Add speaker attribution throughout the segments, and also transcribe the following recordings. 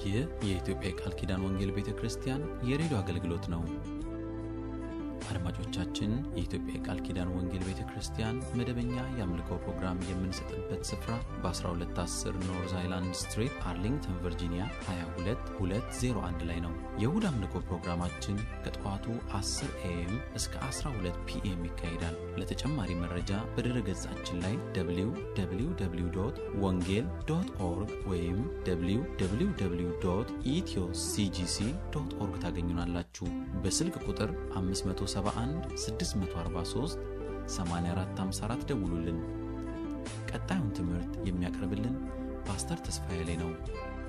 Speaker 1: ይህ የኢትዮጵያ ቃል ኪዳን ወንጌል ቤተክርስቲያን የሬዲዮ አገልግሎት ነው። አድማጮቻችን፣ የኢትዮጵያ ቃል ኪዳን ወንጌል ቤተክርስቲያን መደበኛ የአምልኮ ፕሮግራም የምንሰጥበት ስፍራ በ1210 ኖርዝ አይላንድ ስትሪት አርሊንግተን ቨርጂኒያ 22201 ላይ ነው። የእሁድ አምልኮ ፕሮግራማችን ከጠዋቱ 10 AM እስከ 12 PM ይካሄዳል። ለተጨማሪ መረጃ በድረ-ገጻችን ላይ www.wongel.org ወይም www.ethioCGC.org ታገኙናላችሁ። በስልክ ቁጥር 571 643 8454 ደውሉልን። ቀጣዩን ትምህርት የሚያቀርብልን ፓስተር ተስፋዬ ላይ ነው።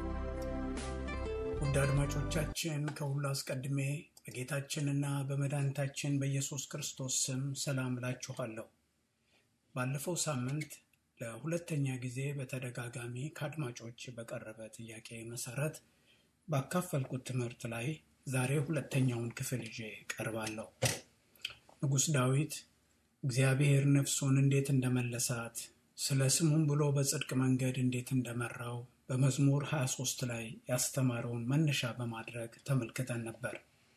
Speaker 2: ውድ አድማጮቻችን፣ ከሁሉ አስቀድሜ በጌታችንና በመድኃኒታችን በኢየሱስ ክርስቶስ ስም ሰላም እላችኋለሁ። ባለፈው ሳምንት ለሁለተኛ ጊዜ በተደጋጋሚ ከአድማጮች በቀረበ ጥያቄ መሰረት ባካፈልኩት ትምህርት ላይ ዛሬ ሁለተኛውን ክፍል ይዤ ቀርባለሁ። ንጉሥ ዳዊት እግዚአብሔር ነፍሱን እንዴት እንደመለሳት፣ ስለ ስሙም ብሎ በጽድቅ መንገድ እንዴት እንደመራው በመዝሙር 23 ላይ ያስተማረውን መነሻ በማድረግ ተመልክተን ነበር።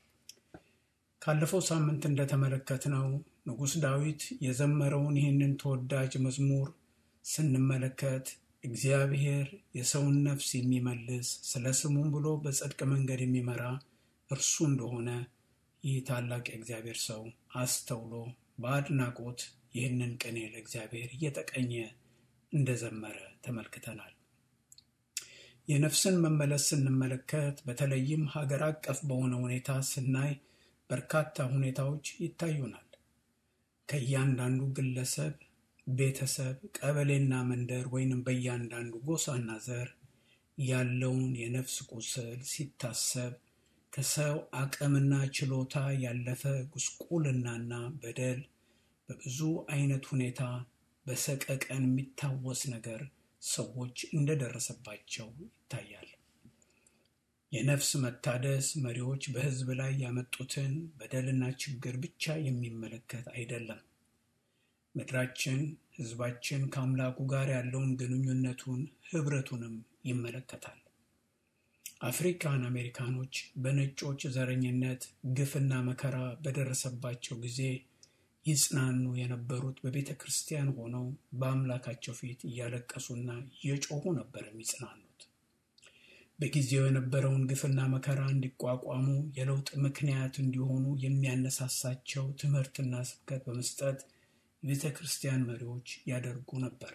Speaker 2: ካለፈው ሳምንት እንደተመለከትነው ንጉሥ ዳዊት የዘመረውን ይህንን ተወዳጅ መዝሙር ስንመለከት እግዚአብሔር የሰውን ነፍስ የሚመልስ፣ ስለ ስሙም ብሎ በጽድቅ መንገድ የሚመራ እርሱ እንደሆነ ይህ ታላቅ የእግዚአብሔር ሰው አስተውሎ በአድናቆት ይህንን ቅኔ ለእግዚአብሔር እየተቀኘ እንደዘመረ ተመልክተናል። የነፍስን መመለስ ስንመለከት በተለይም ሀገር አቀፍ በሆነ ሁኔታ ስናይ በርካታ ሁኔታዎች ይታዩናል። ከእያንዳንዱ ግለሰብ፣ ቤተሰብ፣ ቀበሌና መንደር ወይንም በእያንዳንዱ ጎሳና ዘር ያለውን የነፍስ ቁስል ሲታሰብ ከሰው አቅምና ችሎታ ያለፈ ጉስቁልናና በደል በብዙ አይነት ሁኔታ በሰቀቀን የሚታወስ ነገር ሰዎች እንደደረሰባቸው ይታያል። የነፍስ መታደስ መሪዎች በሕዝብ ላይ ያመጡትን በደልና ችግር ብቻ የሚመለከት አይደለም። ምድራችን፣ ሕዝባችን ከአምላኩ ጋር ያለውን ግንኙነቱን፣ ህብረቱንም ይመለከታል። አፍሪካን አሜሪካኖች በነጮች ዘረኝነት ግፍና መከራ በደረሰባቸው ጊዜ ይጽናኑ የነበሩት በቤተ ክርስቲያን ሆነው በአምላካቸው ፊት እያለቀሱና እየጮሁ ነበር የሚጽናኑት። በጊዜው የነበረውን ግፍና መከራ እንዲቋቋሙ የለውጥ ምክንያት እንዲሆኑ የሚያነሳሳቸው ትምህርትና ስብከት በመስጠት የቤተ ክርስቲያን መሪዎች ያደርጉ ነበር።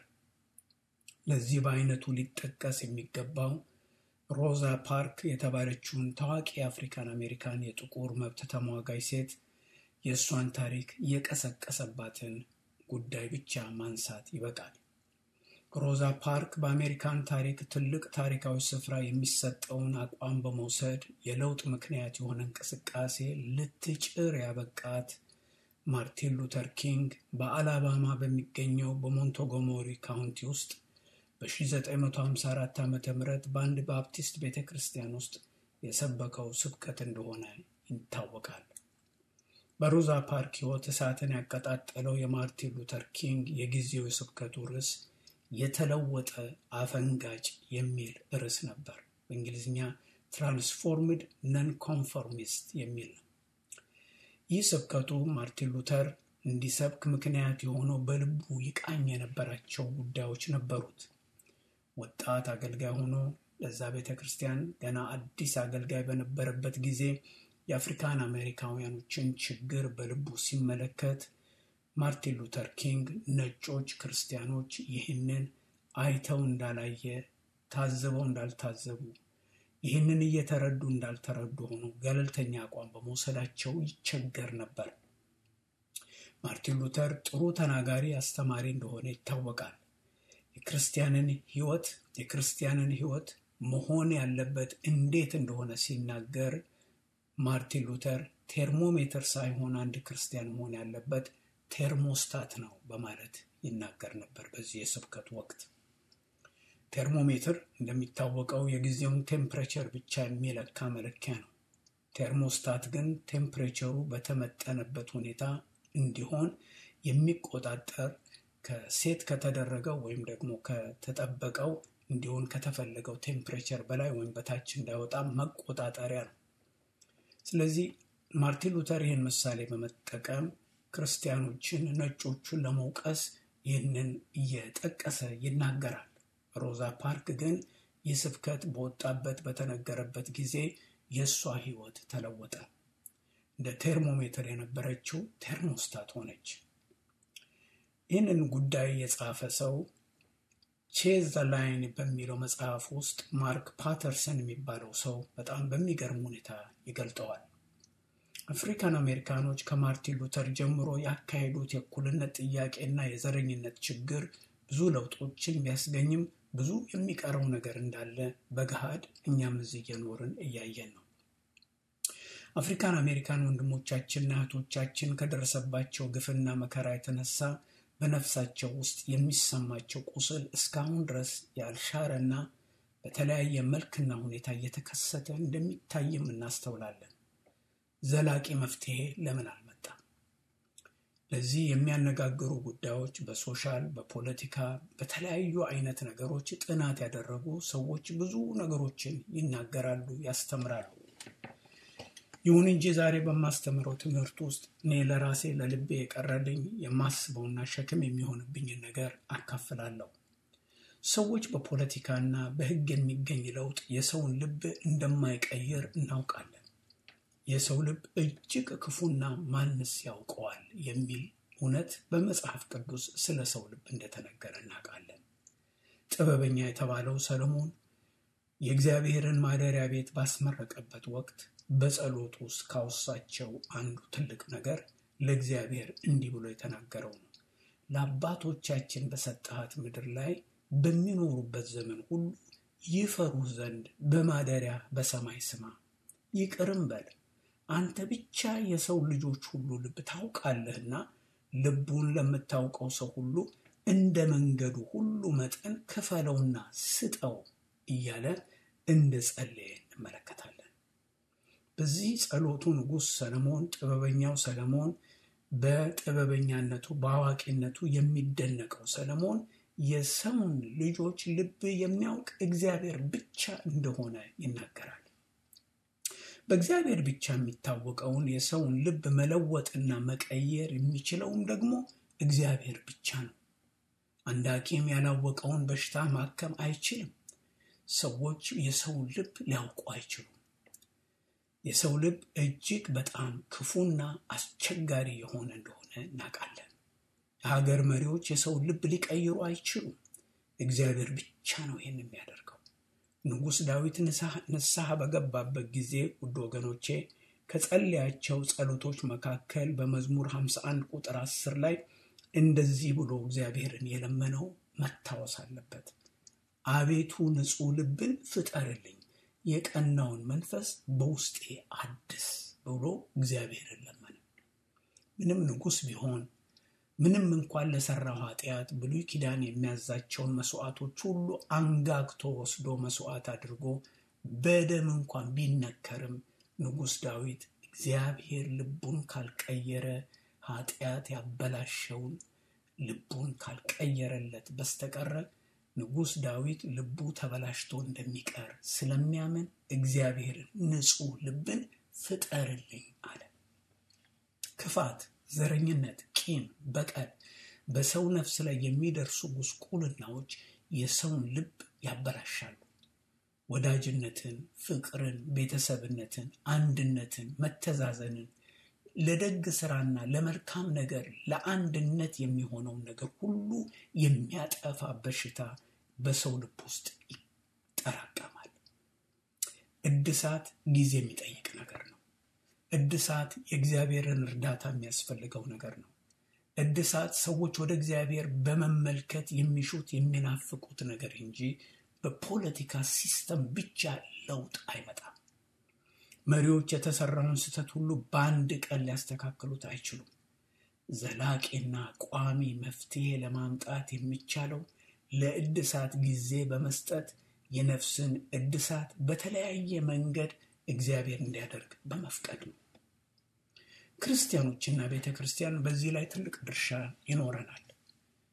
Speaker 2: ለዚህ በአይነቱ ሊጠቀስ የሚገባው ሮዛ ፓርክ የተባለችውን ታዋቂ የአፍሪካን አሜሪካን የጥቁር መብት ተሟጋች ሴት የእሷን ታሪክ የቀሰቀሰባትን ጉዳይ ብቻ ማንሳት ይበቃል። ሮዛ ፓርክ በአሜሪካን ታሪክ ትልቅ ታሪካዊ ስፍራ የሚሰጠውን አቋም በመውሰድ የለውጥ ምክንያት የሆነ እንቅስቃሴ ልትጭር ያበቃት ማርቲን ሉተር ኪንግ በአላባማ በሚገኘው በሞንቶጎመሪ ካውንቲ ውስጥ በ1954 ዓ.ም በአንድ ባፕቲስት ቤተ ክርስቲያን ውስጥ የሰበከው ስብከት እንደሆነ ይታወቃል። በሮዛ ፓርክ ሕይወት እሳትን ያቀጣጠለው የማርቲን ሉተር ኪንግ የጊዜው የስብከቱ ርዕስ የተለወጠ አፈንጋጭ የሚል ርዕስ ነበር። በእንግሊዝኛ ትራንስፎርምድ ነን ኮንፎርሚስት የሚል ነው። ይህ ስብከቱ ማርቲን ሉተር እንዲሰብክ ምክንያት የሆነው በልቡ ይቃኝ የነበራቸው ጉዳዮች ነበሩት። ወጣት አገልጋይ ሆኖ ለዛ ቤተ ክርስቲያን ገና አዲስ አገልጋይ በነበረበት ጊዜ የአፍሪካን አሜሪካውያኖችን ችግር በልቡ ሲመለከት ማርቲን ሉተር ኪንግ ነጮች ክርስቲያኖች ይህንን አይተው እንዳላየ፣ ታዝበው እንዳልታዘቡ፣ ይህንን እየተረዱ እንዳልተረዱ ሆኖ ገለልተኛ አቋም በመውሰዳቸው ይቸገር ነበር። ማርቲን ሉተር ጥሩ ተናጋሪ አስተማሪ እንደሆነ ይታወቃል። የክርስቲያንን ሕይወት መሆን ያለበት እንዴት እንደሆነ ሲናገር ማርቲን ሉተር ቴርሞሜትር ሳይሆን አንድ ክርስቲያን መሆን ያለበት ቴርሞስታት ነው በማለት ይናገር ነበር። በዚህ የስብከት ወቅት ቴርሞሜትር እንደሚታወቀው የጊዜውን ቴምፕሬቸር ብቻ የሚለካ መለኪያ ነው። ቴርሞስታት ግን ቴምፕሬቸሩ በተመጠነበት ሁኔታ እንዲሆን የሚቆጣጠር ከሴት ከተደረገው ወይም ደግሞ ከተጠበቀው እንዲሆን ከተፈለገው ቴምፕሬቸር በላይ ወይም በታች እንዳይወጣ መቆጣጠሪያ ነው። ስለዚህ ማርቲን ሉተር ይህን ምሳሌ በመጠቀም ክርስቲያኖችን፣ ነጮቹን ለመውቀስ ይህንን እየጠቀሰ ይናገራል። ሮዛ ፓርክ ግን ይህ ስብከት በወጣበት በተነገረበት ጊዜ የእሷ ሕይወት ተለወጠ። እንደ ቴርሞሜትር የነበረችው ቴርሞስታት ሆነች። ይህንን ጉዳይ የጻፈ ሰው ቼዝ ዘ ላይን በሚለው መጽሐፍ ውስጥ ማርክ ፓተርሰን የሚባለው ሰው በጣም በሚገርም ሁኔታ ይገልጠዋል። አፍሪካን አሜሪካኖች ከማርቲን ሉተር ጀምሮ ያካሄዱት የእኩልነት ጥያቄና የዘረኝነት ችግር ብዙ ለውጦችን ቢያስገኝም ብዙ የሚቀረው ነገር እንዳለ በገሃድ እኛም እዚህ እየኖርን እያየን ነው። አፍሪካን አሜሪካን ወንድሞቻችንና እህቶቻችን ከደረሰባቸው ግፍና መከራ የተነሳ በነፍሳቸው ውስጥ የሚሰማቸው ቁስል እስካሁን ድረስ ያልሻረና በተለያየ መልክና ሁኔታ እየተከሰተ እንደሚታይም እናስተውላለን። ዘላቂ መፍትሄ ለምን አልመጣም? ለዚህ የሚያነጋግሩ ጉዳዮች በሶሻል፣ በፖለቲካ፣ በተለያዩ አይነት ነገሮች ጥናት ያደረጉ ሰዎች ብዙ ነገሮችን ይናገራሉ፣ ያስተምራሉ። ይሁን እንጂ ዛሬ በማስተምረው ትምህርት ውስጥ እኔ ለራሴ ለልቤ የቀረልኝ የማስበውና ሸክም የሚሆንብኝን ነገር አካፍላለሁ። ሰዎች በፖለቲካና በሕግ የሚገኝ ለውጥ የሰውን ልብ እንደማይቀይር እናውቃለን። የሰው ልብ እጅግ ክፉና ማንስ ያውቀዋል የሚል እውነት በመጽሐፍ ቅዱስ ስለ ሰው ልብ እንደተነገረ እናውቃለን። ጥበበኛ የተባለው ሰለሞን የእግዚአብሔርን ማደሪያ ቤት ባስመረቀበት ወቅት በጸሎት ውስጥ ካወሳቸው አንዱ ትልቅ ነገር ለእግዚአብሔር እንዲህ ብሎ የተናገረው ነው። ለአባቶቻችን በሰጠሃት ምድር ላይ በሚኖሩበት ዘመን ሁሉ ይፈሩህ ዘንድ በማደሪያ በሰማይ ስማ፣ ይቅርም በል። አንተ ብቻ የሰው ልጆች ሁሉ ልብ ታውቃለህና ልቡን ለምታውቀው ሰው ሁሉ እንደ መንገዱ ሁሉ መጠን ክፈለውና ስጠው እያለ እንደ ጸለየ እንመለከታለን። በዚህ ጸሎቱ ንጉሥ ሰለሞን፣ ጥበበኛው ሰለሞን፣ በጥበበኛነቱ በአዋቂነቱ የሚደነቀው ሰለሞን የሰውን ልጆች ልብ የሚያውቅ እግዚአብሔር ብቻ እንደሆነ ይናገራል። በእግዚአብሔር ብቻ የሚታወቀውን የሰውን ልብ መለወጥና መቀየር የሚችለውም ደግሞ እግዚአብሔር ብቻ ነው። አንድ ሐኪም ያላወቀውን በሽታ ማከም አይችልም። ሰዎች የሰውን ልብ ሊያውቁ አይችሉም። የሰው ልብ እጅግ በጣም ክፉና አስቸጋሪ የሆነ እንደሆነ እናውቃለን። የሀገር መሪዎች የሰውን ልብ ሊቀይሩ አይችሉም። እግዚአብሔር ብቻ ነው ይህን የሚያደርገው። ንጉሥ ዳዊት ንስሐ በገባበት ጊዜ ውድ ወገኖቼ ከጸለያቸው ጸሎቶች መካከል በመዝሙር 51 ቁጥር 10 ላይ እንደዚህ ብሎ እግዚአብሔርን የለመነው መታወስ አለበት። አቤቱ ንጹሕ ልብን ፍጠርልኝ፣ የቀናውን መንፈስ በውስጤ አድስ ብሎ እግዚአብሔርን ለመነ። ምንም ንጉሥ ቢሆን ምንም እንኳን ለሰራው ኃጢአት ብሉይ ኪዳን የሚያዛቸውን መስዋዕቶች ሁሉ አንጋግቶ ወስዶ መስዋዕት አድርጎ በደም እንኳን ቢነከርም ንጉሥ ዳዊት እግዚአብሔር ልቡን ካልቀየረ ኃጢአት ያበላሸውን ልቡን ካልቀየረለት በስተቀረ ንጉሥ ዳዊት ልቡ ተበላሽቶ እንደሚቀር ስለሚያምን እግዚአብሔርን ንጹሕ ልብን ፍጠርልኝ አለ። ክፋት፣ ዘረኝነት፣ ቂም፣ በቀል በሰው ነፍስ ላይ የሚደርሱ ጉስቁልናዎች የሰውን ልብ ያበላሻሉ። ወዳጅነትን፣ ፍቅርን፣ ቤተሰብነትን፣ አንድነትን፣ መተዛዘንን፣ ለደግ ስራና ለመልካም ነገር ለአንድነት የሚሆነውን ነገር ሁሉ የሚያጠፋ በሽታ በሰው ልብ ውስጥ ይጠራቀማል። እድሳት ጊዜ የሚጠይቅ ነገር ነው። እድሳት የእግዚአብሔርን እርዳታ የሚያስፈልገው ነገር ነው። እድሳት ሰዎች ወደ እግዚአብሔር በመመልከት የሚሹት የሚናፍቁት ነገር እንጂ በፖለቲካ ሲስተም ብቻ ለውጥ አይመጣም። መሪዎች የተሰራውን ስህተት ሁሉ በአንድ ቀን ሊያስተካክሉት አይችሉም። ዘላቂና ቋሚ መፍትሄ ለማምጣት የሚቻለው ለእድሳት ጊዜ በመስጠት የነፍስን እድሳት በተለያየ መንገድ እግዚአብሔር እንዲያደርግ በመፍቀድ ነው። ክርስቲያኖችና ቤተ ክርስቲያን በዚህ ላይ ትልቅ ድርሻ ይኖረናል።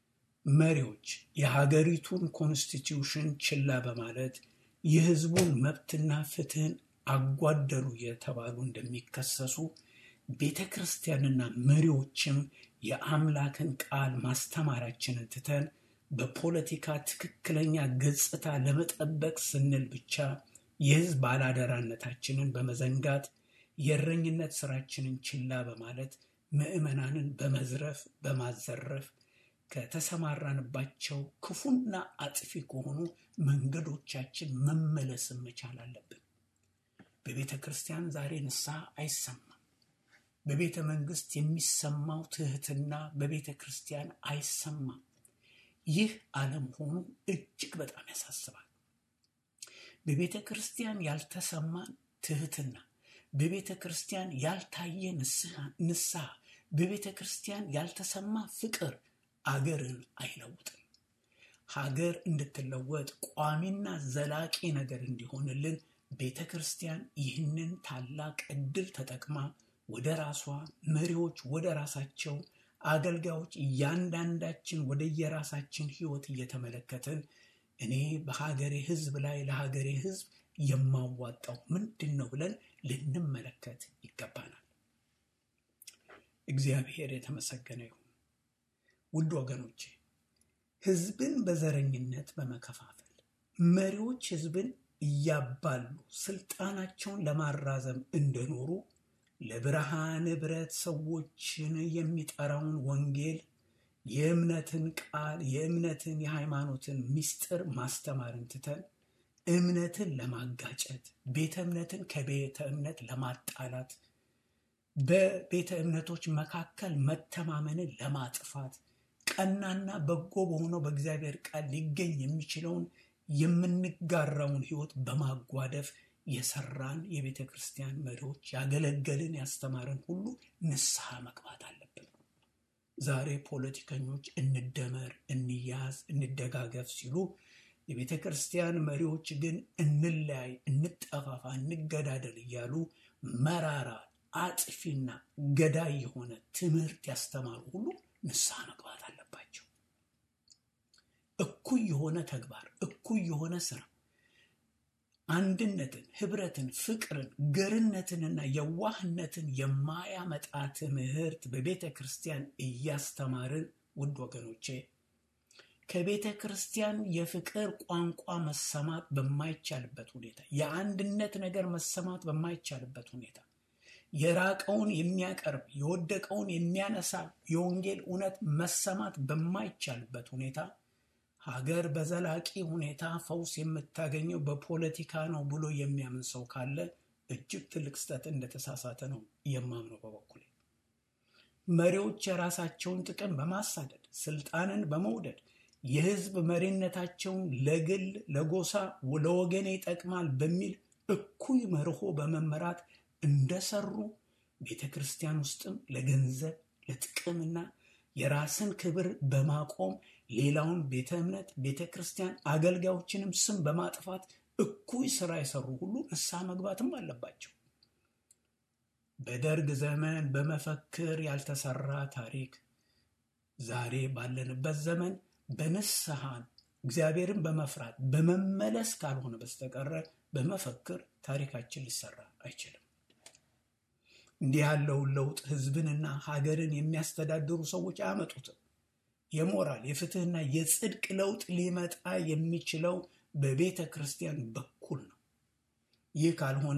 Speaker 2: መሪዎች የሀገሪቱን ኮንስቲትዩሽን ችላ በማለት የህዝቡን መብትና ፍትህን አጓደሉ የተባሉ እንደሚከሰሱ ቤተ ክርስቲያንና መሪዎችም የአምላክን ቃል ማስተማራችንን ትተን በፖለቲካ ትክክለኛ ገጽታ ለመጠበቅ ስንል ብቻ የህዝብ ባላደራነታችንን በመዘንጋት የእረኝነት ስራችንን ችላ በማለት ምዕመናንን በመዝረፍ በማዘረፍ ከተሰማራንባቸው ክፉና አጥፊ ከሆኑ መንገዶቻችን መመለስ መቻል አለብን። በቤተ ክርስቲያን ዛሬ ንስሐ አይሰማም። በቤተ መንግስት የሚሰማው ትህትና በቤተ ክርስቲያን አይሰማም። ይህ አለመሆኑ እጅግ በጣም ያሳስባል። በቤተ ክርስቲያን ያልተሰማን ትህትና፣ በቤተ ክርስቲያን ያልታየ ንስሐ፣ በቤተ ክርስቲያን ያልተሰማ ፍቅር አገርን አይለውጥም። ሀገር እንድትለወጥ ቋሚና ዘላቂ ነገር እንዲሆንልን ቤተ ክርስቲያን ይህንን ታላቅ ዕድል ተጠቅማ ወደ ራሷ፣ መሪዎች ወደ ራሳቸው፣ አገልጋዮች እያንዳንዳችን ወደ የራሳችን ህይወት እየተመለከትን እኔ በሀገሬ ህዝብ ላይ ለሀገሬ ህዝብ የማዋጣው ምንድነው ብለን ልንመለከት ይገባናል። እግዚአብሔር የተመሰገነ ይሁን። ውድ ወገኖቼ፣ ህዝብን በዘረኝነት በመከፋፈል መሪዎች ህዝብን እያባሉ ስልጣናቸውን ለማራዘም እንደኖሩ ለብርሃን ህብረት ሰዎችን የሚጠራውን ወንጌል የእምነትን ቃል የእምነትን የሃይማኖትን ምስጢር ማስተማርን ትተን እምነትን ለማጋጨት ቤተ እምነትን ከቤተ እምነት ለማጣላት በቤተ እምነቶች መካከል መተማመንን ለማጥፋት ቀናና በጎ በሆነው በእግዚአብሔር ቃል ሊገኝ የሚችለውን የምንጋራውን ህይወት በማጓደፍ የሰራን የቤተ ክርስቲያን መሪዎች ያገለገልን ያስተማረን ሁሉ ንስሐ መግባት አለብን። ዛሬ ፖለቲከኞች እንደመር፣ እንያዝ፣ እንደጋገፍ ሲሉ የቤተ ክርስቲያን መሪዎች ግን እንለያይ፣ እንጠፋፋ፣ እንገዳደል እያሉ መራራ አጥፊና ገዳይ የሆነ ትምህርት ያስተማሩ ሁሉ ንስሐ መግባት አለባቸው። እኩይ የሆነ ተግባር፣ እኩይ የሆነ ስራ፣ አንድነትን፣ ህብረትን፣ ፍቅርን፣ ገርነትንና የዋህነትን የማያመጣ ትምህርት በቤተ ክርስቲያን እያስተማርን ውድ ወገኖቼ ከቤተ ክርስቲያን የፍቅር ቋንቋ መሰማት በማይቻልበት ሁኔታ፣ የአንድነት ነገር መሰማት በማይቻልበት ሁኔታ፣ የራቀውን የሚያቀርብ የወደቀውን የሚያነሳ የወንጌል እውነት መሰማት በማይቻልበት ሁኔታ ሀገር በዘላቂ ሁኔታ ፈውስ የምታገኘው በፖለቲካ ነው ብሎ የሚያምን ሰው ካለ እጅግ ትልቅ ስህተት እንደተሳሳተ ነው የማምነው በበኩሌ። መሪዎች የራሳቸውን ጥቅም በማሳደድ ስልጣንን በመውደድ የህዝብ መሪነታቸውን ለግል፣ ለጎሳ፣ ለወገን ይጠቅማል በሚል እኩይ መርሆ በመመራት እንደሰሩ ቤተ ክርስቲያን ውስጥም ለገንዘብ ለጥቅምና የራስን ክብር በማቆም ሌላውን ቤተ እምነት፣ ቤተ ክርስቲያን አገልጋዮችንም ስም በማጥፋት እኩይ ስራ የሰሩ ሁሉ ንስሐ መግባትም አለባቸው። በደርግ ዘመን በመፈክር ያልተሰራ ታሪክ ዛሬ ባለንበት ዘመን በንስሐ እግዚአብሔርን በመፍራት በመመለስ ካልሆነ በስተቀር በመፈክር ታሪካችን ሊሰራ አይችልም። እንዲህ ያለውን ለውጥ ህዝብንና ሀገርን የሚያስተዳድሩ ሰዎች አያመጡትም። የሞራል የፍትህና የጽድቅ ለውጥ ሊመጣ የሚችለው በቤተ ክርስቲያን በኩል ነው። ይህ ካልሆነ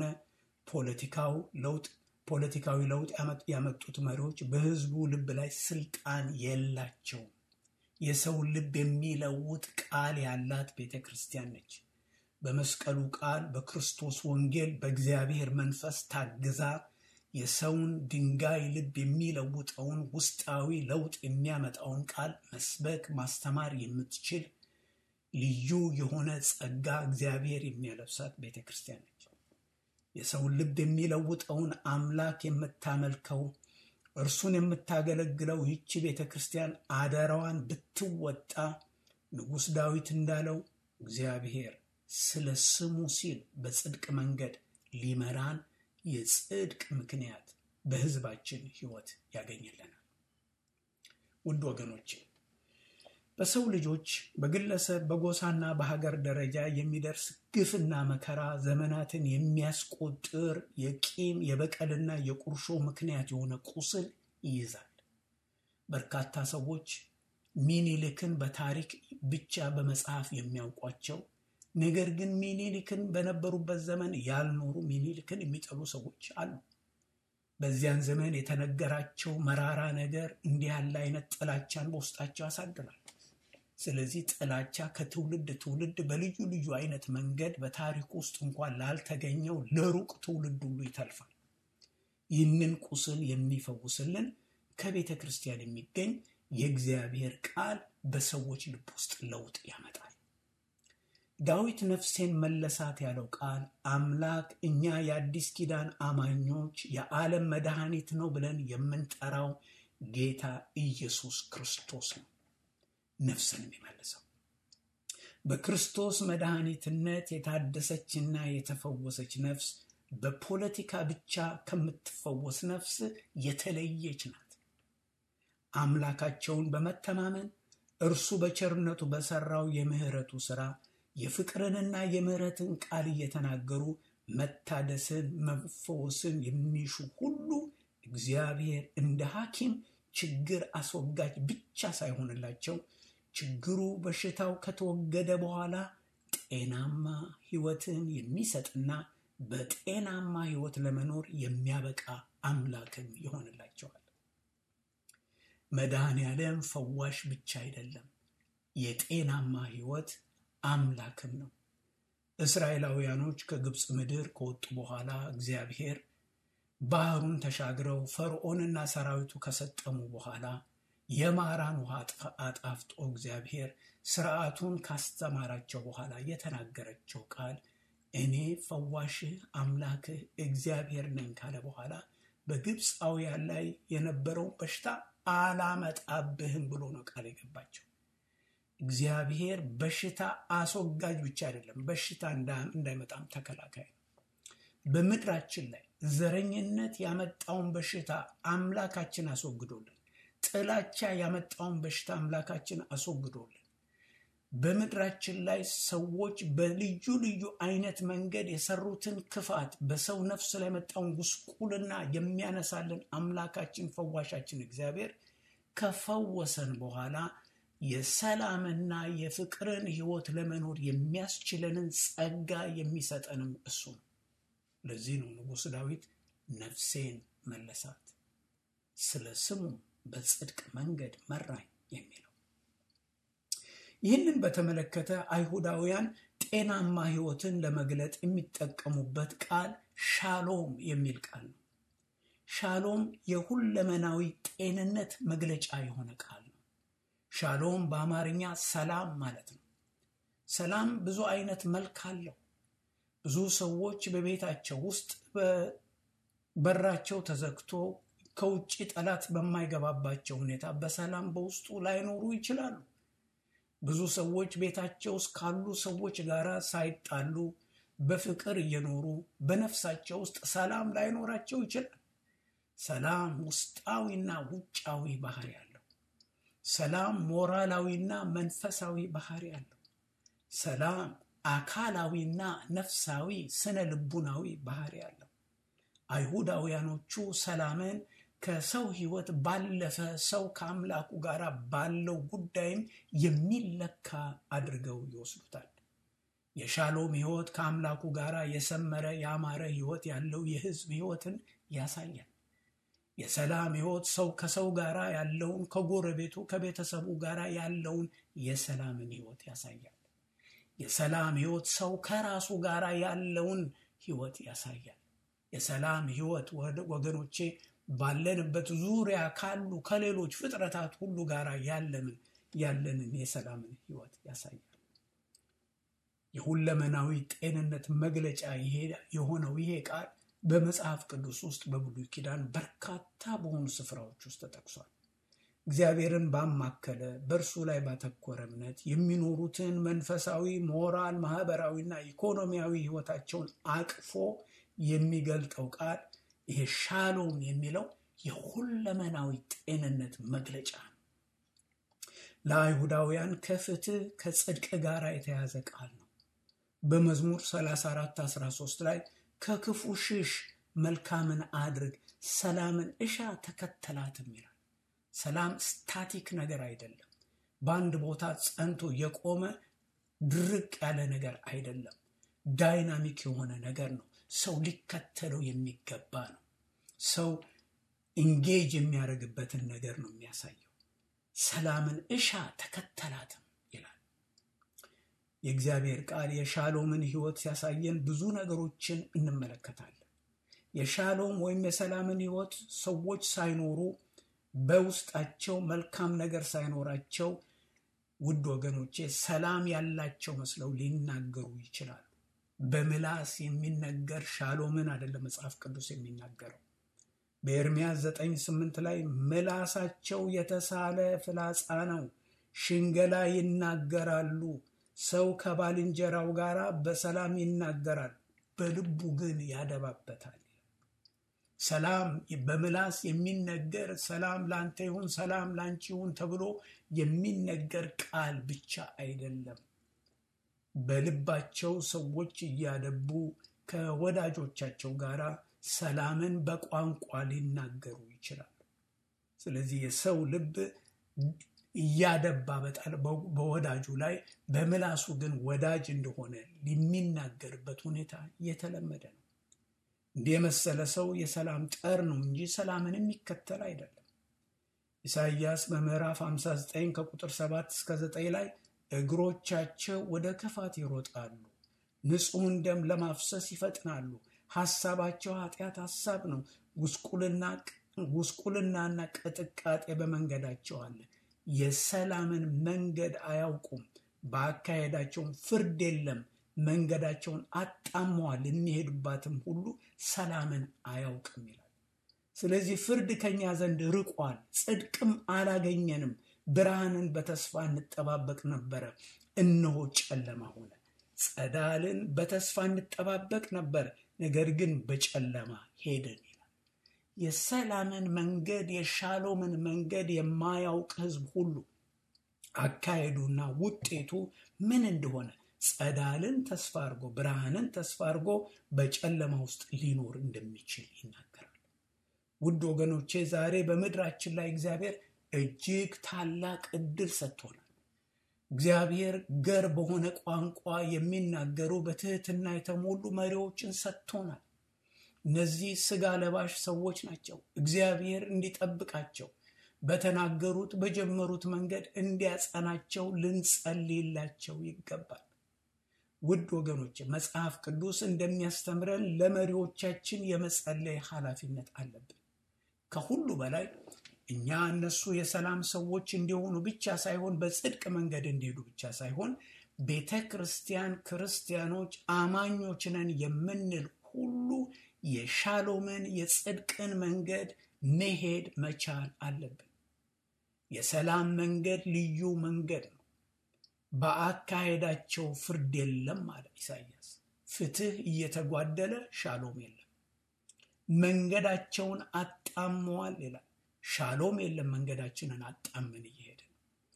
Speaker 2: ፖለቲካዊ ለውጥ ያመጡት መሪዎች በህዝቡ ልብ ላይ ስልጣን የላቸውም። የሰው ልብ የሚለውጥ ቃል ያላት ቤተ ክርስቲያን ነች። በመስቀሉ ቃል በክርስቶስ ወንጌል በእግዚአብሔር መንፈስ ታግዛ የሰውን ድንጋይ ልብ የሚለውጠውን ውስጣዊ ለውጥ የሚያመጣውን ቃል መስበክ ማስተማር የምትችል ልዩ የሆነ ጸጋ እግዚአብሔር የሚያለብሳት ቤተ ክርስቲያን ነች። የሰውን ልብ የሚለውጠውን አምላክ የምታመልከው እርሱን የምታገለግለው ይህች ቤተ ክርስቲያን አደራዋን ብትወጣ ንጉሥ ዳዊት እንዳለው እግዚአብሔር ስለ ስሙ ሲል በጽድቅ መንገድ ሊመራን የጽድቅ ምክንያት በህዝባችን ህይወት ያገኝልናል። ውድ ወገኖቼ በሰው ልጆች በግለሰብ በጎሳና በሀገር ደረጃ የሚደርስ ግፍና መከራ ዘመናትን የሚያስቆጥር የቂም የበቀልና የቁርሾ ምክንያት የሆነ ቁስል ይይዛል። በርካታ ሰዎች ሚኒሊክን በታሪክ ብቻ በመጽሐፍ የሚያውቋቸው፣ ነገር ግን ሚኒሊክን በነበሩበት ዘመን ያልኖሩ ሚኒሊክን የሚጠሉ ሰዎች አሉ። በዚያን ዘመን የተነገራቸው መራራ ነገር እንዲህ ያለ አይነት ጥላቻን በውስጣቸው ያሳድራል። ስለዚህ ጥላቻ ከትውልድ ትውልድ በልዩ ልዩ አይነት መንገድ በታሪክ ውስጥ እንኳን ላልተገኘው ለሩቅ ትውልድ ሁሉ ይተልፋል። ይህንን ቁስል የሚፈውስልን ከቤተ ክርስቲያን የሚገኝ የእግዚአብሔር ቃል በሰዎች ልብ ውስጥ ለውጥ ያመጣል። ዳዊት ነፍሴን መለሳት ያለው ቃል አምላክ እኛ የአዲስ ኪዳን አማኞች የዓለም መድኃኒት ነው ብለን የምንጠራው ጌታ ኢየሱስ ክርስቶስ ነው ነፍስን የሚመልሰው። በክርስቶስ መድኃኒትነት የታደሰችና የተፈወሰች ነፍስ በፖለቲካ ብቻ ከምትፈወስ ነፍስ የተለየች ናት። አምላካቸውን በመተማመን እርሱ በቸርነቱ በሰራው የምህረቱ ሥራ የፍቅርንና የምህረትን ቃል እየተናገሩ መታደስን መፈወስን የሚሹ ሁሉ እግዚአብሔር እንደ ሐኪም ችግር አስወጋጅ ብቻ ሳይሆንላቸው ችግሩ በሽታው ከተወገደ በኋላ ጤናማ ሕይወትን የሚሰጥና በጤናማ ሕይወት ለመኖር የሚያበቃ አምላክም ይሆንላቸዋል። መድኃኔዓለም ፈዋሽ ብቻ አይደለም፣ የጤናማ ሕይወት አምላክም ነው። እስራኤላውያኖች ከግብፅ ምድር ከወጡ በኋላ እግዚአብሔር ባህሩን ተሻግረው ፈርዖንና ሰራዊቱ ከሰጠሙ በኋላ የማራን ውሃ አጣፍጦ እግዚአብሔር ስርዓቱን ካስተማራቸው በኋላ የተናገረቸው ቃል እኔ ፈዋሽህ አምላክህ እግዚአብሔር ነኝ ካለ በኋላ በግብፃውያን ላይ የነበረው በሽታ አላመጣብህም ብሎ ነው ቃል የገባቸው። እግዚአብሔር በሽታ አስወጋጅ ብቻ አይደለም፣ በሽታ እንዳይመጣም ተከላካይ ነው። በምድራችን ላይ ዘረኝነት ያመጣውን በሽታ አምላካችን አስወግዶልን፣ ጥላቻ ያመጣውን በሽታ አምላካችን አስወግዶልን፣ በምድራችን ላይ ሰዎች በልዩ ልዩ አይነት መንገድ የሰሩትን ክፋት በሰው ነፍስ ላይ የመጣውን ጉስቁልና የሚያነሳልን አምላካችን ፈዋሻችን እግዚአብሔር ከፈወሰን በኋላ የሰላምና የፍቅርን ሕይወት ለመኖር የሚያስችለንን ጸጋ የሚሰጠንም እሱ ነው። ለዚህ ነው ንጉሥ ዳዊት ነፍሴን መለሳት፣ ስለ ስሙ በጽድቅ መንገድ መራኝ የሚለው። ይህንን በተመለከተ አይሁዳውያን ጤናማ ሕይወትን ለመግለጥ የሚጠቀሙበት ቃል ሻሎም የሚል ቃል ነው። ሻሎም የሁለመናዊ ጤንነት መግለጫ የሆነ ቃል ነው። ሻሎም በአማርኛ ሰላም ማለት ነው። ሰላም ብዙ አይነት መልክ አለው። ብዙ ሰዎች በቤታቸው ውስጥ በራቸው ተዘግቶ ከውጭ ጠላት በማይገባባቸው ሁኔታ በሰላም በውስጡ ላይኖሩ ይችላሉ። ብዙ ሰዎች ቤታቸው ውስጥ ካሉ ሰዎች ጋር ሳይጣሉ በፍቅር እየኖሩ በነፍሳቸው ውስጥ ሰላም ላይኖራቸው ይችላል። ሰላም ውስጣዊና ውጫዊ ባህሪ አለው። ሰላም ሞራላዊና መንፈሳዊ ባህሪ አለው። ሰላም አካላዊና ነፍሳዊ ስነ ልቡናዊ ባህሪ አለው። አይሁዳውያኖቹ ሰላምን ከሰው ሕይወት ባለፈ ሰው ከአምላኩ ጋር ባለው ጉዳይም የሚለካ አድርገው ይወስዱታል። የሻሎም ሕይወት ከአምላኩ ጋር የሰመረ ያማረ ሕይወት ያለው የሕዝብ ሕይወትን ያሳያል። የሰላም ሕይወት ሰው ከሰው ጋር ያለውን ከጎረቤቱ ከቤተሰቡ ጋር ያለውን የሰላምን ሕይወት ያሳያል። የሰላም ሕይወት ሰው ከራሱ ጋር ያለውን ሕይወት ያሳያል። የሰላም ሕይወት ወገኖቼ ባለንበት ዙሪያ ካሉ ከሌሎች ፍጥረታት ሁሉ ጋር ያለንን የሰላምን ሕይወት ያሳያል። የሁለመናዊ ጤንነት መግለጫ የሆነው ይሄ ቃል በመጽሐፍ ቅዱስ ውስጥ በብሉይ ኪዳን በርካታ በሆኑ ስፍራዎች ውስጥ ተጠቅሷል። እግዚአብሔርን ባማከለ በእርሱ ላይ ባተኮረ እምነት የሚኖሩትን መንፈሳዊ፣ ሞራል፣ ማህበራዊና ኢኮኖሚያዊ ሕይወታቸውን አቅፎ የሚገልጠው ቃል ይሄ ሻሎም የሚለው የሁለመናዊ ጤንነት መግለጫ ነው። ለአይሁዳውያን ከፍትህ ከጽድቅ ጋር የተያዘ ቃል ነው። በመዝሙር 34:13 ላይ ከክፉ ሽሽ፣ መልካምን አድርግ፣ ሰላምን እሻ ተከተላትም ይላል። ሰላም ስታቲክ ነገር አይደለም። በአንድ ቦታ ጸንቶ የቆመ ድርቅ ያለ ነገር አይደለም። ዳይናሚክ የሆነ ነገር ነው። ሰው ሊከተለው የሚገባ ነው። ሰው ኢንጌጅ የሚያደርግበትን ነገር ነው የሚያሳየው። ሰላምን እሻ ተከተላትም ይላል። የእግዚአብሔር ቃል የሻሎምን ሕይወት ሲያሳየን ብዙ ነገሮችን እንመለከታለን። የሻሎም ወይም የሰላምን ሕይወት ሰዎች ሳይኖሩ በውስጣቸው መልካም ነገር ሳይኖራቸው ውድ ወገኖቼ ሰላም ያላቸው መስለው ሊናገሩ ይችላሉ። በምላስ የሚነገር ሻሎምን አይደለም መጽሐፍ ቅዱስ የሚናገረው። በኤርምያስ 9:8 ላይ ምላሳቸው የተሳለ ፍላጻ ነው፣ ሽንገላ ይናገራሉ። ሰው ከባልንጀራው ጋር በሰላም ይናገራል፣ በልቡ ግን ያደባበታል። ሰላም በምላስ የሚነገር ሰላም ላንተ ይሁን፣ ሰላም ላንቺ ይሁን ተብሎ የሚነገር ቃል ብቻ አይደለም። በልባቸው ሰዎች እያደቡ ከወዳጆቻቸው ጋር ሰላምን በቋንቋ ሊናገሩ ይችላሉ። ስለዚህ የሰው ልብ እያደባ በወዳጁ ላይ በምላሱ ግን ወዳጅ እንደሆነ የሚናገርበት ሁኔታ የተለመደ ነው። እንዲህ የመሰለ ሰው የሰላም ጠር ነው እንጂ ሰላምን የሚከተል አይደለም። ኢሳይያስ በምዕራፍ 59 ከቁጥር 7-9 ላይ እግሮቻቸው ወደ ክፋት ይሮጣሉ፣ ንጹሕን ደም ለማፍሰስ ይፈጥናሉ፣ ሐሳባቸው ኃጢአት ሐሳብ ነው፣ ጉስቁልናና ቅጥቃጤ በመንገዳቸው አለ፣ የሰላምን መንገድ አያውቁም፣ በአካሄዳቸውም ፍርድ የለም፣ መንገዳቸውን አጣመዋል፣ የሚሄዱባትም ሁሉ ሰላምን አያውቅም ይላል። ስለዚህ ፍርድ ከኛ ዘንድ ርቋል፣ ጽድቅም አላገኘንም። ብርሃንን በተስፋ እንጠባበቅ ነበረ፣ እነሆ ጨለማ ሆነ። ጸዳልን በተስፋ እንጠባበቅ ነበር፣ ነገር ግን በጨለማ ሄደን ይላል። የሰላምን መንገድ የሻሎምን መንገድ የማያውቅ ሕዝብ ሁሉ አካሄዱና ውጤቱ ምን እንደሆነ ጸዳልን ተስፋ አድርጎ ብርሃንን ተስፋ አድርጎ በጨለማ ውስጥ ሊኖር እንደሚችል ይናገራል። ውድ ወገኖቼ ዛሬ በምድራችን ላይ እግዚአብሔር እጅግ ታላቅ ዕድል ሰጥቶናል። እግዚአብሔር ገር በሆነ ቋንቋ የሚናገሩ በትህትና የተሞሉ መሪዎችን ሰጥቶናል። እነዚህ ስጋ ለባሽ ሰዎች ናቸው። እግዚአብሔር እንዲጠብቃቸው በተናገሩት በጀመሩት መንገድ እንዲያጸናቸው ልንጸልይላቸው ይገባል። ውድ ወገኖች መጽሐፍ ቅዱስ እንደሚያስተምረን ለመሪዎቻችን የመጸለይ ኃላፊነት አለብን። ከሁሉ በላይ እኛ እነሱ የሰላም ሰዎች እንዲሆኑ ብቻ ሳይሆን በጽድቅ መንገድ እንዲሄዱ ብቻ ሳይሆን ቤተ ክርስቲያን ክርስቲያኖች አማኞች ነን የምንል ሁሉ የሻሎምን የጽድቅን መንገድ መሄድ መቻል አለብን። የሰላም መንገድ ልዩ መንገድ ነው። በአካሄዳቸው ፍርድ የለም አለ ኢሳይያስ። ፍትህ እየተጓደለ ሻሎም የለም። መንገዳቸውን አጣመዋል ይላል። ሻሎም የለም። መንገዳችንን አጣምን እየሄድን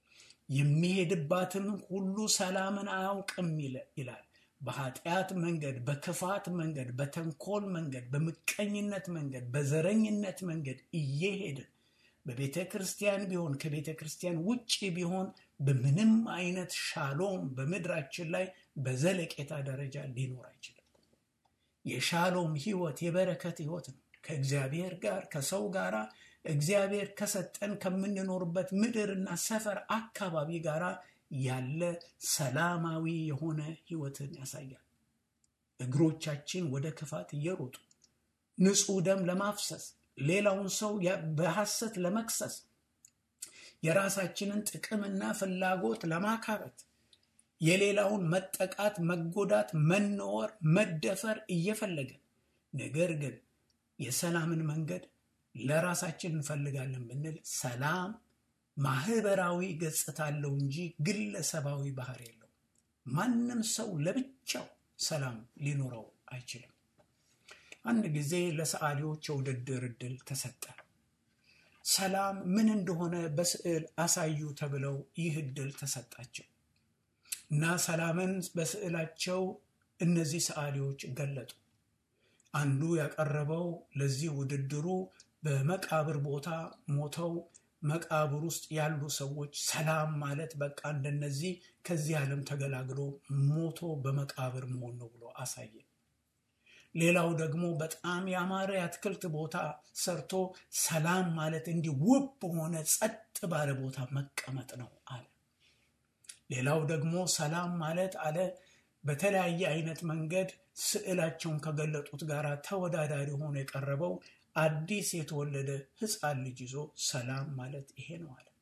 Speaker 2: የሚሄድባትም ሁሉ ሰላምን አያውቅም ይላል። በኃጢአት መንገድ፣ በክፋት መንገድ፣ በተንኮል መንገድ፣ በምቀኝነት መንገድ፣ በዘረኝነት መንገድ እየሄድን በቤተ ክርስቲያን ቢሆን ከቤተ ክርስቲያን ውጪ ቢሆን በምንም አይነት ሻሎም በምድራችን ላይ በዘለቄታ ደረጃ ሊኖር አይችልም። የሻሎም ህይወት የበረከት ህይወት ነው። ከእግዚአብሔር ጋር ከሰው ጋር እግዚአብሔር ከሰጠን ከምንኖርበት ምድርና ሰፈር አካባቢ ጋር ያለ ሰላማዊ የሆነ ህይወትን ያሳያል። እግሮቻችን ወደ ክፋት እየሮጡ ንጹሕ ደም ለማፍሰስ ሌላውን ሰው በሐሰት ለመክሰስ የራሳችንን ጥቅምና ፍላጎት ለማካበት የሌላውን መጠቃት፣ መጎዳት፣ መነወር፣ መደፈር እየፈለገን ነገር ግን የሰላምን መንገድ ለራሳችን እንፈልጋለን ብንል ሰላም ማህበራዊ ገጽታ አለው እንጂ ግለሰባዊ ባህሪ የለው። ማንም ሰው ለብቻው ሰላም ሊኖረው አይችልም። አንድ ጊዜ ለሰዓሊዎች የውድድር ዕድል ተሰጠ። ሰላም ምን እንደሆነ በስዕል አሳዩ ተብለው ይህ ዕድል ተሰጣቸው እና ሰላምን በስዕላቸው እነዚህ ሰዓሊዎች ገለጡ። አንዱ ያቀረበው ለዚህ ውድድሩ በመቃብር ቦታ ሞተው መቃብር ውስጥ ያሉ ሰዎች ሰላም ማለት በቃ እንደነዚህ ከዚህ ዓለም ተገላግሎ ሞቶ በመቃብር መሆን ነው ብሎ አሳየ። ሌላው ደግሞ በጣም ያማረ አትክልት ቦታ ሰርቶ ሰላም ማለት እንዲህ ውብ በሆነ ጸጥ ባለ ቦታ መቀመጥ ነው አለ። ሌላው ደግሞ ሰላም ማለት አለ በተለያየ አይነት መንገድ ስዕላቸውን ከገለጡት ጋር ተወዳዳሪ ሆኖ የቀረበው አዲስ የተወለደ ሕፃን ልጅ ይዞ ሰላም ማለት ይሄ ነው አለ።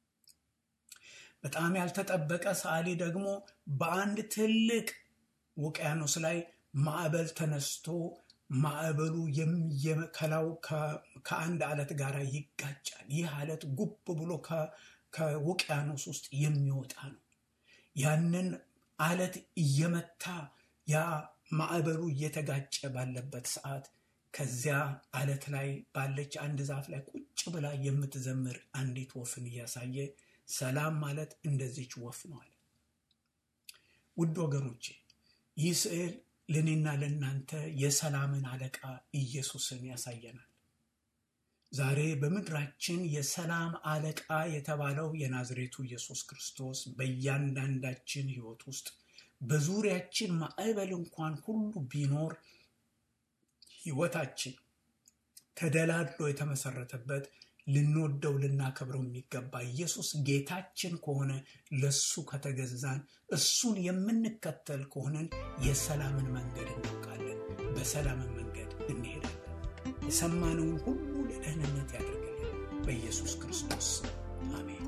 Speaker 2: በጣም ያልተጠበቀ ሰዓሊ ደግሞ በአንድ ትልቅ ውቅያኖስ ላይ ማዕበል ተነስቶ ማዕበሉ የሚከላው ከአንድ አለት ጋር ይጋጫል። ይህ አለት ጉብ ብሎ ከውቅያኖስ ውስጥ የሚወጣ ነው። ያንን አለት እየመታ ያ ማዕበሉ እየተጋጨ ባለበት ሰዓት ከዚያ አለት ላይ ባለች አንድ ዛፍ ላይ ቁጭ ብላ የምትዘምር አንዲት ወፍን እያሳየ ሰላም ማለት እንደዚች ወፍ ነው አለ። ውድ ወገኖቼ ይህ ስዕል ለኔና ለናንተ የሰላምን አለቃ ኢየሱስን ያሳየናል። ዛሬ በምድራችን የሰላም አለቃ የተባለው የናዝሬቱ ኢየሱስ ክርስቶስ በእያንዳንዳችን ሕይወት ውስጥ በዙሪያችን ማዕበል እንኳን ሁሉ ቢኖር ሕይወታችን ተደላድሎ የተመሰረተበት ልንወደው ልናከብረው የሚገባ ኢየሱስ ጌታችን ከሆነ ለሱ ከተገዛን እሱን የምንከተል ከሆነን የሰላምን መንገድ እናውቃለን፣ በሰላምን መንገድ እንሄዳለን። የሰማነውን ሁሉ ለደህንነት ያደርግልን በኢየሱስ ክርስቶስ አሜን።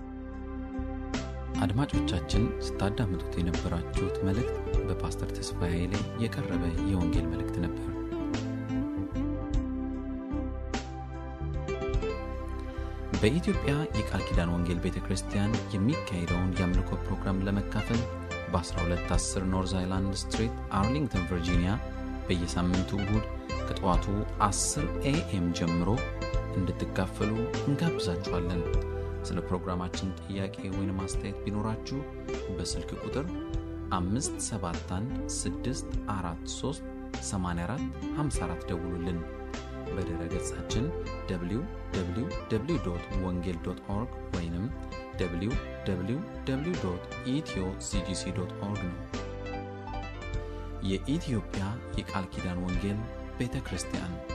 Speaker 1: አድማጮቻችን ስታዳምጡት የነበራችሁት መልእክት በፓስተር ተስፋዬ ኃይሌ የቀረበ የወንጌል መልእክት ነበር። በኢትዮጵያ የቃል ኪዳን ወንጌል ቤተክርስቲያን የሚካሄደውን የአምልኮ ፕሮግራም ለመካፈል በ1210 ኖርዝ አይላንድ ስትሪት አርሊንግተን ቨርጂኒያ በየሳምንቱ እሁድ ከጠዋቱ 10 AM ጀምሮ እንድትካፈሉ እንጋብዛችኋለን። ስለ ፕሮግራማችን ጥያቄ ወይም አስተያየት ቢኖራችሁ በስልክ ቁጥር 571643844 ደውሉልን። በድረ ገጻችን www.wongel.org ወይንም www.ethio.cgc.org ነው። የኢትዮጵያ የቃል ኪዳን ወንጌል ቤተክርስቲያን